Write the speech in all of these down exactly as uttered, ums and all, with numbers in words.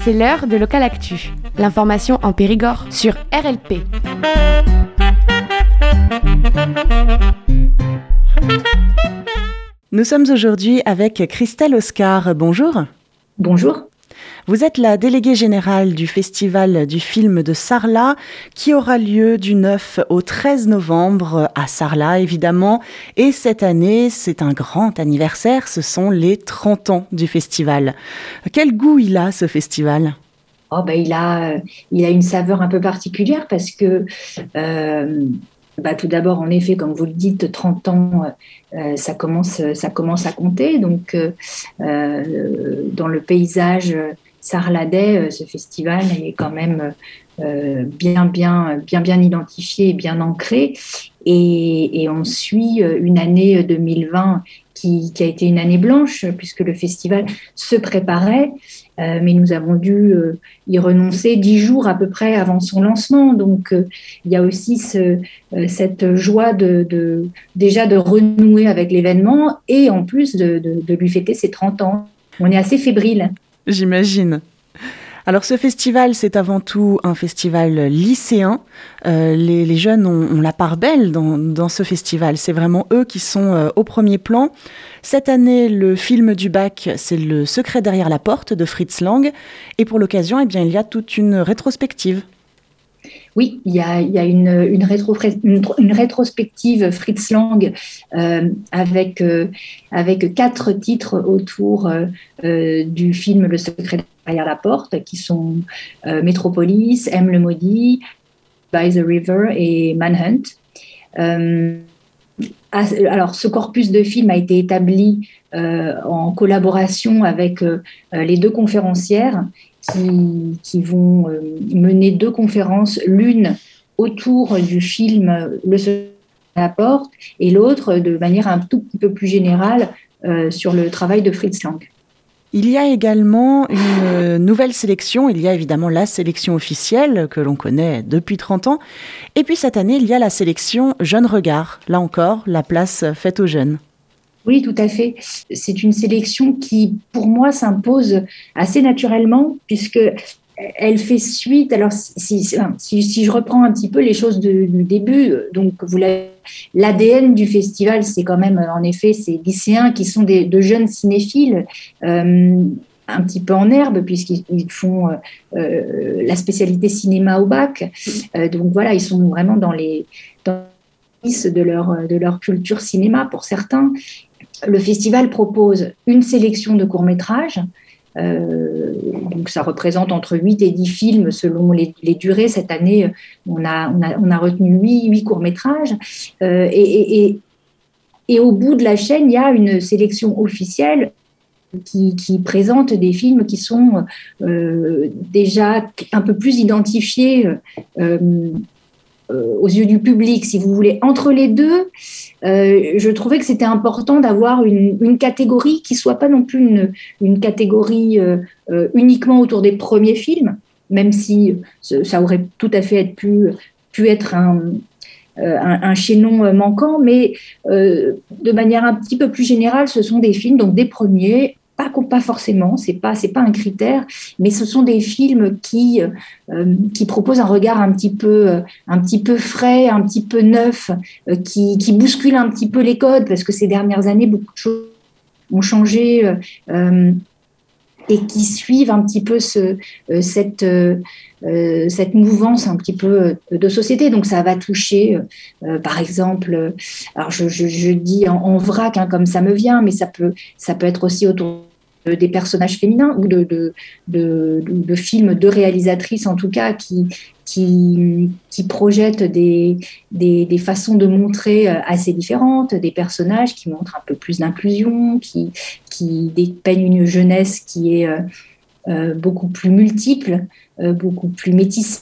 C'est l'heure de Local Actu, l'information en Périgord sur R L P. Nous sommes aujourd'hui avec Christelle Oscar. Bonjour. Bonjour. Vous êtes la déléguée générale du Festival du film de Sarlat qui aura lieu du neuf au treize novembre à Sarlat, évidemment. Et cette année, c'est un grand anniversaire, ce sont les trente ans du festival. Quel goût il a, ce festival ? Oh ben, il a, il a une saveur un peu particulière parce que, euh, bah, tout d'abord, en effet, comme vous le dites, trente ans, euh, ça, commence, ça commence à compter. Donc, euh, dans le paysage sarladais, ce festival est quand même euh, bien, bien, bien, bien identifié et bien ancré. Et, et on suit une année deux mille vingt qui, qui a été une année blanche puisque le festival se préparait. Euh, mais nous avons dû euh, y renoncer dix jours à peu près avant son lancement. Donc, euh, il y a aussi ce, euh, cette joie de, de, déjà de renouer avec l'événement et en plus de, de, de lui fêter ses trente ans. On est assez fébrile. J'imagine. Alors ce festival, c'est avant tout un festival lycéen. Euh, les, les jeunes ont, ont la part belle dans, dans ce festival. C'est vraiment eux qui sont euh, au premier plan. Cette année, le film du bac, c'est Le secret derrière la porte de Fritz Lang. Et pour l'occasion, eh bien, il y a toute une rétrospective. Oui, il y a, il y a une, une, rétro, une, une rétrospective Fritz Lang euh, avec, euh, avec quatre titres autour euh, du film Le secret derrière la porte, qui sont euh, Metropolis, M le maudit, By the River et Manhunt. Euh, alors, ce corpus de films a été établi euh, en collaboration avec euh, les deux conférencières qui, qui vont euh, mener deux conférences, l'une autour du film Le secret derrière la porte et l'autre de manière un tout petit peu plus générale euh, sur le travail de Fritz Lang. Il y a également une nouvelle sélection. Il y a évidemment la sélection officielle que l'on connaît depuis trente ans. Et puis cette année, il y a la sélection Jeunes Regards. Là encore, la place faite aux jeunes. Oui, tout à fait. C'est une sélection qui, pour moi, s'impose assez naturellement puisque elle fait suite. Alors, si, si, si je reprends un petit peu les choses de, du début, donc vous l'avez, l'A D N du festival, c'est quand même, en effet, ces lycéens qui sont des, de jeunes cinéphiles, euh, un petit peu en herbe, puisqu'ils font euh, la spécialité cinéma au bac. Euh, donc voilà, ils sont vraiment dans les dans de leur, de leur culture cinéma pour certains. Le festival propose une sélection de courts-métrages. Euh, donc ça représente entre huit et dix films selon les, les durées. Cette année, on a, on a, on a retenu huit courts-métrages. Euh, et, et, et, et au bout de la chaîne, il y a une sélection officielle qui, qui présente des films qui sont euh, déjà un peu plus identifiés euh, aux yeux du public, si vous voulez. Entre les deux, euh, je trouvais que c'était important d'avoir une, une catégorie qui ne soit pas non plus une, une catégorie euh, euh, uniquement autour des premiers films, même si ça aurait tout à fait être pu, pu être un, euh, un, un chaînon manquant, mais euh, de manière un petit peu plus générale, ce sont des films, donc des premiers, Pas, pas forcément, ce n'est pas, c'est pas un critère, mais ce sont des films qui, euh, qui proposent un regard un petit peu, un petit peu frais, un petit peu neuf, euh, qui, qui bousculent un petit peu les codes, parce que ces dernières années, beaucoup de choses ont changé euh, et qui suivent un petit peu ce, euh, cette, euh, cette mouvance un petit peu de société. Donc ça va toucher, euh, par exemple, alors je, je, je dis en, en vrac, hein, comme ça me vient, mais ça peut, ça peut être aussi autour des personnages féminins ou de, de, de, de, de films de réalisatrices en tout cas qui, qui, qui projettent des, des, des façons de montrer assez différentes, des personnages qui montrent un peu plus d'inclusion, qui, qui dépeignent une jeunesse qui est euh, beaucoup plus multiple, euh, beaucoup plus métissée.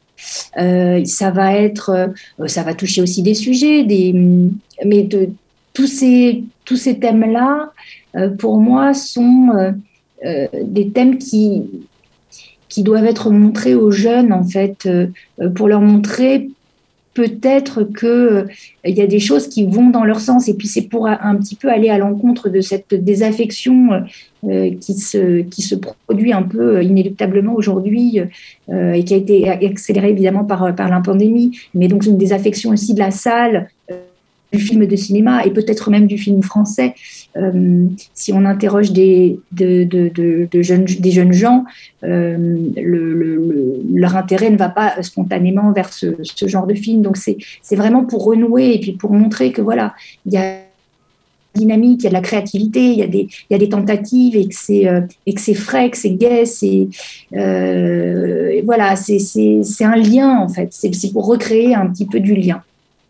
Euh, ça va être, euh, ça va toucher aussi des sujets, des, mais de, tous ces, tous ces thèmes-là, euh, pour moi, sont euh, euh, des thèmes qui, qui doivent être montrés aux jeunes, en fait, euh, pour leur montrer peut-être qu'il y a des choses qui vont dans leur sens. Et puis, c'est pour un, un petit peu aller à l'encontre de cette désaffection euh, qui, se, qui se produit un peu inéluctablement aujourd'hui euh, et qui a été accélérée évidemment par, par la pandémie. Mais donc, une désaffection aussi de la salle, euh, du film de cinéma et peut-être même du film français. Euh, si on interroge des, de, de, de, de jeunes, des jeunes gens, euh, le, le, leur intérêt ne va pas spontanément vers ce, ce genre de film. Donc c'est, c'est vraiment pour renouer et puis pour montrer que voilà, il y a dynamique, il y a de la créativité, il y a des, il y a des tentatives et que c'est, euh, et que c'est frais, que c'est gai, c'est, euh, et voilà, c'est, c'est, c'est un lien en fait, c'est, c'est pour recréer un petit peu du lien.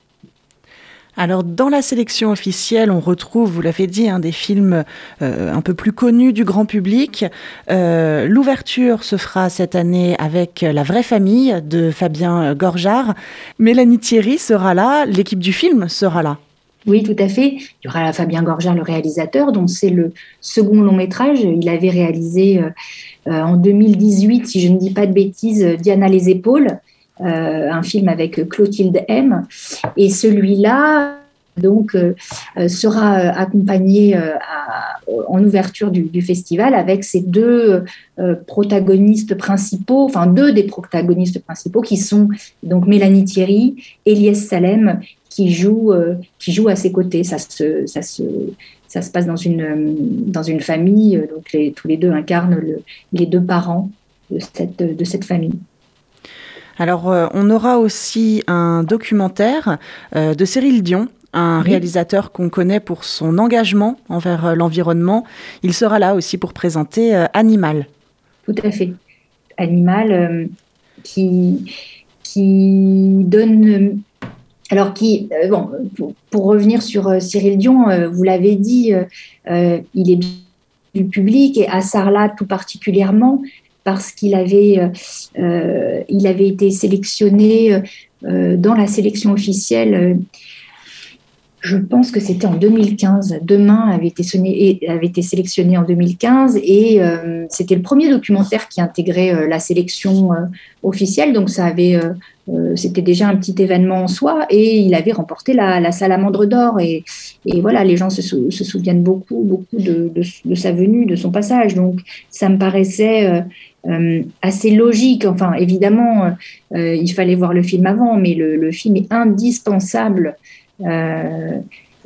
Alors, dans la sélection officielle, on retrouve, vous l'avez dit, hein, des films euh, un peu plus connus du grand public. Euh, l'ouverture se fera cette année avec La vraie famille de Fabien Gorjard. Mélanie Thierry sera là, l'équipe du film sera là. Oui, tout à fait. Il y aura Fabien Gorjard, le réalisateur, dont c'est le second long métrage. Il avait réalisé euh, euh, en deux mille dix-huit, si je ne dis pas de bêtises, Diana les épaules. Euh, un film avec Clotilde M. Et celui-là, donc, euh, sera accompagné euh, à, en ouverture du, du festival avec ces deux euh, protagonistes principaux, enfin deux des protagonistes principaux qui sont donc Mélanie Thierry et Lies Salem qui jouent, euh, qui jouent à ses côtés. Ça se, ça se, ça se passe dans une, dans une famille, donc les, tous les deux incarnent le, les deux parents de cette, de cette famille. Alors, euh, on aura aussi un documentaire euh, de Cyril Dion, un oui. réalisateur qu'on connaît pour son engagement envers euh, l'environnement. Il sera là aussi pour présenter euh, Animal. Tout à fait. Animal euh, qui, qui donne... Alors, qui, euh, bon, pour, pour revenir sur euh, Cyril Dion, euh, vous l'avez dit, euh, il est du public et à Sarlat tout particulièrement, parce qu'il avait, euh, il avait été sélectionné euh, dans la sélection officielle, euh, je pense que c'était en deux mille quinze. Demain avait été, sonné, avait été sélectionné en deux mille quinze et euh, c'était le premier documentaire qui intégrait euh, la sélection euh, officielle, donc ça avait, euh, euh, c'était déjà un petit événement en soi et il avait remporté la, la Salamandre d'or et, et voilà, les gens se, sou, se souviennent beaucoup, beaucoup de, de, de sa venue, de son passage, donc ça me paraissait... Euh, Euh, assez logique. Enfin, évidemment, euh, il fallait voir le film avant, mais le, le film est indispensable euh,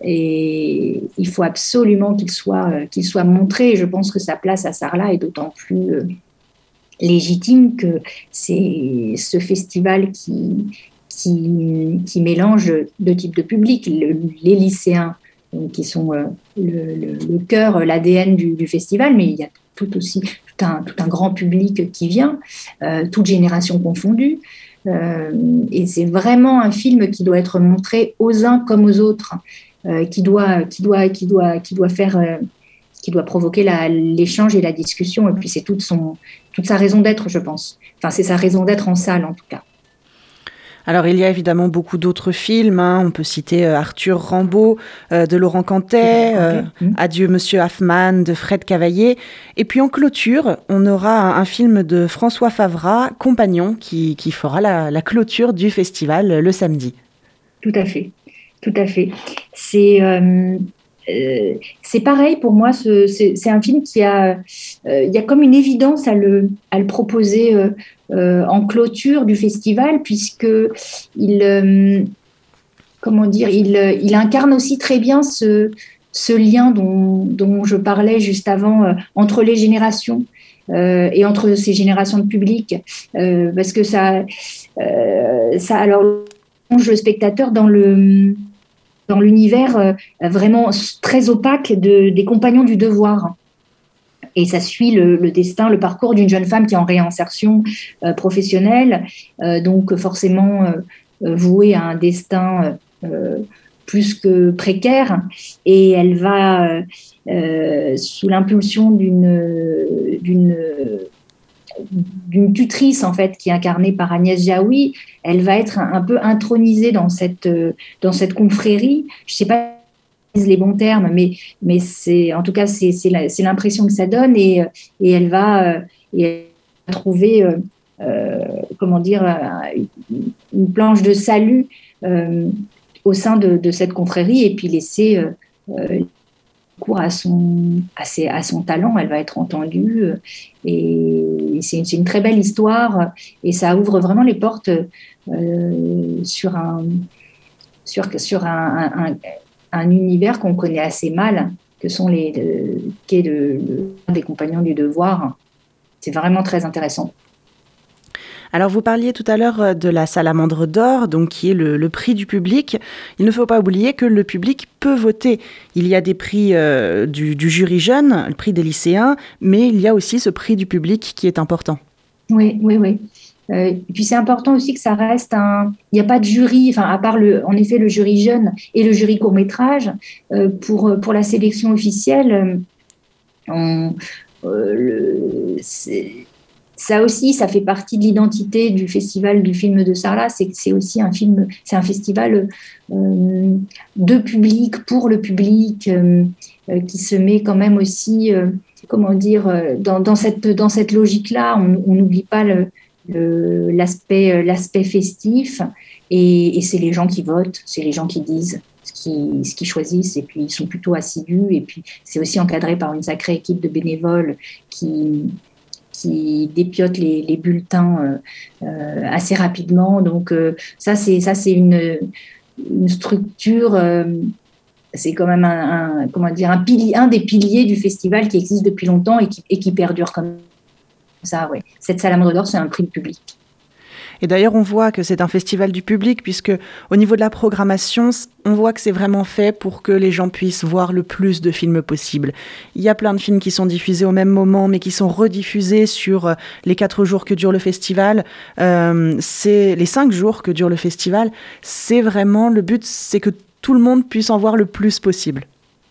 et il faut absolument qu'il soit, euh, qu'il soit montré. Je pense que sa place à Sarlat est d'autant plus euh, légitime que c'est ce festival qui, qui, qui mélange deux types de public, le, les lycéens donc, qui sont euh, le, le, le cœur, l'A D N du, du festival, mais il y a tout aussi tout un, tout un grand public qui vient, euh, toutes générations confondues. Euh, et c'est vraiment un film qui doit être montré aux uns comme aux autres, euh, qui doit, qui doit, qui doit, qui doit faire, euh, qui doit provoquer la, l'échange et la discussion. Et puis c'est toute son, toute sa raison d'être, je pense. Enfin, c'est sa raison d'être en salle, en tout cas. Alors, il y a évidemment beaucoup d'autres films. Hein. On peut citer euh, Arthur Rimbaud euh, de Laurent Cantet, euh, mmh. Adieu Monsieur Hoffmann de Fred Cavaillé. Et puis en clôture, on aura un, un film de François Favras, Compagnon, qui, qui fera la, la clôture du festival le samedi. Tout à fait, tout à fait. C'est... Euh... Euh, c'est pareil pour moi, ce, c'est, c'est un film qui a, euh, il y a comme une évidence à le, à le proposer euh, euh, en clôture du festival, puisque il, euh, comment dire, il, il incarne aussi très bien ce, ce lien dont, dont je parlais juste avant euh, entre les générations euh, et entre ces générations de public, euh, parce que ça, euh, ça alors plonge le spectateur dans le dans l'univers euh, vraiment très opaque de, des compagnons du devoir. Et ça suit le, le destin, le parcours d'une jeune femme qui est en réinsertion euh, professionnelle, euh, donc forcément euh, vouée à un destin euh, plus que précaire. Et elle va, euh, sous l'impulsion d'une, d'une d'une tutrice en fait qui est incarnée par Agnès Jaoui, elle va être un, un peu intronisée dans cette dans cette confrérie. Je sais pas les bons termes, mais mais c'est en tout cas c'est c'est, la, c'est l'impression que ça donne et et elle va et elle va trouver euh, euh, comment dire une planche de salut euh, au sein de, de cette confrérie et puis laisser euh, euh, cours à son, à, ses, à son talent. Elle va être entendue euh, et c'est une, c'est une très belle histoire et ça ouvre vraiment les portes euh, sur un, sur, sur un, un, un, un univers qu'on connaît assez mal, que sont les, le, qui est le, le, des compagnons du devoir. C'est vraiment très intéressant. Alors, vous parliez tout à l'heure de la Salamandre d'or, donc qui est le, le prix du public. Il ne faut pas oublier que le public peut voter. Il y a des prix euh, du, du jury jeune, le prix des lycéens, mais il y a aussi ce prix du public qui est important. Oui, oui, oui. Euh, et puis c'est important aussi que ça reste un. Il n'y a pas de jury, enfin à part le, en effet le jury jeune et le jury court métrage euh, pour pour la sélection officielle. On, euh, le, c'est, ça aussi, ça fait partie de l'identité du festival du film de Sarlat. C'est que c'est aussi un film, c'est un festival euh, de public pour le public euh, euh, qui se met quand même aussi, euh, comment dire, dans, dans cette dans cette logique-là. On n'oublie pas le Le, l'aspect, l'aspect festif et, et c'est les gens qui votent, c'est les gens qui disent ce qu'ils, ce qu'ils choisissent et puis ils sont plutôt assidus et puis c'est aussi encadré par une sacrée équipe de bénévoles qui, qui dépiotent les, les bulletins euh, euh, assez rapidement. Donc euh, ça, c'est, ça, c'est une, une structure, euh, c'est quand même un, un, comment dire, un, pilier, un des piliers du festival qui existe depuis longtemps et qui, et qui perdure quand même. Ça, ouais. Cette Salamandre d'or, c'est un prix public. Et d'ailleurs, on voit que c'est un festival du public, puisque au niveau de la programmation, on voit que c'est vraiment fait pour que les gens puissent voir le plus de films possible. Il y a plein de films qui sont diffusés au même moment, mais qui sont rediffusés sur les quatre jours que dure le festival. Euh, c'est les cinq jours que dure le festival. C'est vraiment le but, c'est que tout le monde puisse en voir le plus possible.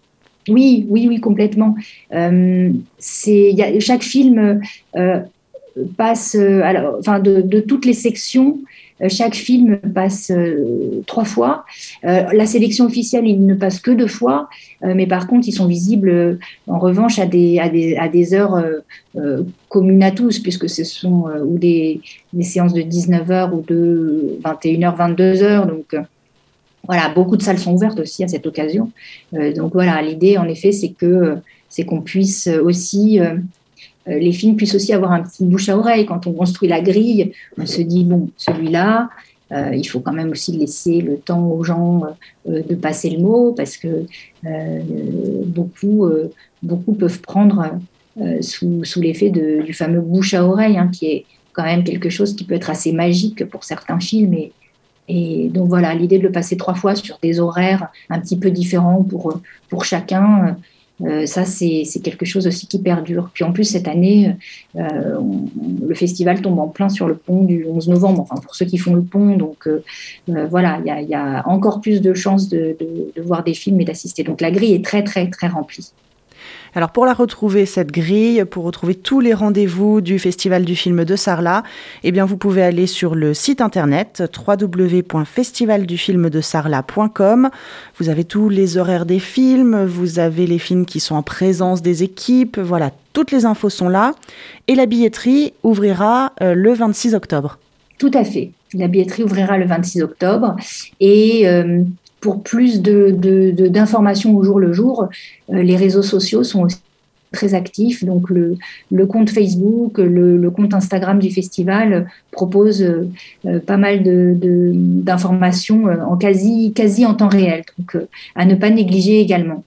Oui, oui, oui, complètement. Euh, c'est, y a, chaque film euh, passe, euh, alors, enfin, de, de toutes les sections, euh, chaque film passe euh, trois fois. Euh, la sélection officielle, il ne passe que deux fois, euh, mais par contre, ils sont visibles, euh, en revanche, à des, à des, à des heures euh, euh, communes à tous, puisque ce sont euh, ou des, des séances de dix-neuf heures ou de vingt et une heures, vingt-deux heures, donc... Euh, Voilà, beaucoup de salles sont ouvertes aussi à cette occasion. Euh, donc voilà, l'idée, en effet, c'est que c'est qu'on puisse aussi, euh, les films puissent aussi avoir un petit bouche à oreille. Quand on construit la grille, on se dit, bon, celui-là, euh, il faut quand même aussi laisser le temps aux gens euh, de passer le mot, parce que euh, beaucoup, euh, beaucoup peuvent prendre euh, sous, sous l'effet de, du fameux bouche à oreille, hein, qui est quand même quelque chose qui peut être assez magique pour certains films. Et, Et donc voilà, l'idée de le passer trois fois sur des horaires un petit peu différents pour, pour chacun, euh, ça c'est, c'est quelque chose aussi qui perdure. Puis en plus, cette année, euh, on, le festival tombe en plein sur le pont du onze novembre, enfin pour ceux qui font le pont. Donc euh, euh, voilà, il y a, y a encore plus de chances de, de, de voir des films et d'assister. Donc la grille est très très très remplie. Alors pour la retrouver, cette grille, pour retrouver tous les rendez-vous du Festival du film de Sarlat, eh bien vous pouvez aller sur le site internet w w w point festival du film de sarlat point com. Vous avez tous les horaires des films, vous avez les films qui sont en présence des équipes, voilà, toutes les infos sont là. Et la billetterie ouvrira euh, le vingt-six octobre. Tout à fait. La billetterie ouvrira le vingt-six octobre et... Euh, Pour plus de, de, de, d'informations au jour le jour, euh, les réseaux sociaux sont aussi très actifs. Donc, le, le compte Facebook, le, le compte Instagram du festival propose euh, pas mal de, de, d'informations en quasi, quasi en temps réel. Donc, euh, à ne pas négliger également.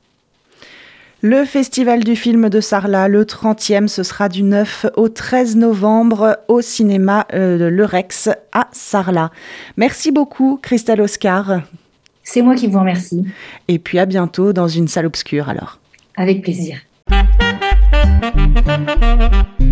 Le Festival du film de Sarlat, le trentième, ce sera du neuf au treize novembre au cinéma euh, Le Rex à Sarlat. Merci beaucoup, Christelle Oscar. C'est moi qui vous remercie. Et puis à bientôt dans une salle obscure alors. Avec plaisir.